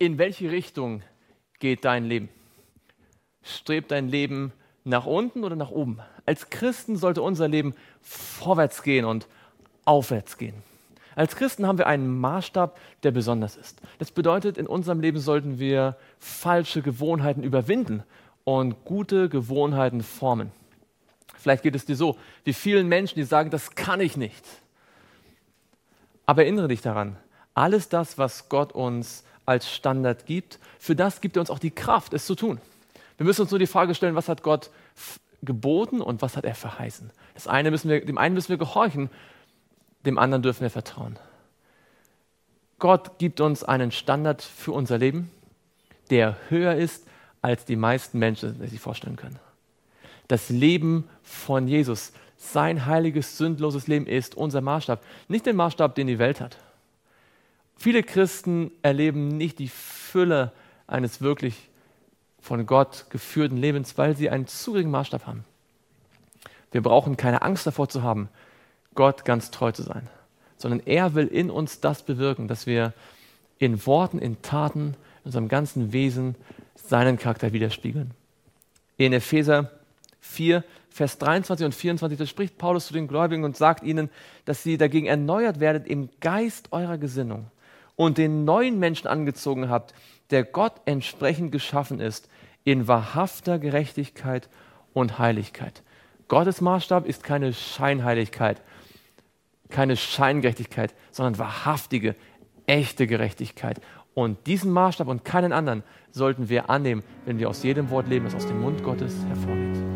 In welche Richtung geht dein Leben? Strebt dein Leben nach unten oder nach oben? Als Christen sollte unser Leben vorwärts gehen und aufwärts gehen. Als Christen haben wir einen Maßstab, der besonders ist. Das bedeutet, in unserem Leben sollten wir falsche Gewohnheiten überwinden und gute Gewohnheiten formen. Vielleicht geht es dir so, wie vielen Menschen, die sagen, das kann ich nicht. Aber erinnere dich daran, alles das, was Gott uns als Standard gibt, für das gibt er uns auch die Kraft, es zu tun. Wir müssen uns nur die Frage stellen, was hat Gott geboten und was hat er verheißen. Dem einen müssen wir gehorchen, dem anderen dürfen wir vertrauen. Gott gibt uns einen Standard für unser Leben, der höher ist, als die meisten Menschen sich vorstellen können. Das Leben von Jesus, sein heiliges, sündloses Leben ist unser Maßstab, nicht der Maßstab, den die Welt hat. Viele Christen erleben nicht die Fülle eines wirklich von Gott geführten Lebens, weil sie einen zu geringen Maßstab haben. Wir brauchen keine Angst davor zu haben, Gott ganz treu zu sein, sondern er will in uns das bewirken, dass wir in Worten, in Taten, in unserem ganzen Wesen seinen Charakter widerspiegeln. In Epheser 4, Vers 23 und 24, da spricht Paulus zu den Gläubigen und sagt ihnen, dass sie dagegen erneuert werdet im Geist eurer Gesinnung und den neuen Menschen angezogen habt, der Gott entsprechend geschaffen ist, in wahrhafter Gerechtigkeit und Heiligkeit. Gottes Maßstab ist keine Scheinheiligkeit, keine Scheingerechtigkeit, sondern wahrhaftige, echte Gerechtigkeit. Und diesen Maßstab und keinen anderen sollten wir annehmen, wenn wir aus jedem Wort leben, das aus dem Mund Gottes hervorgeht.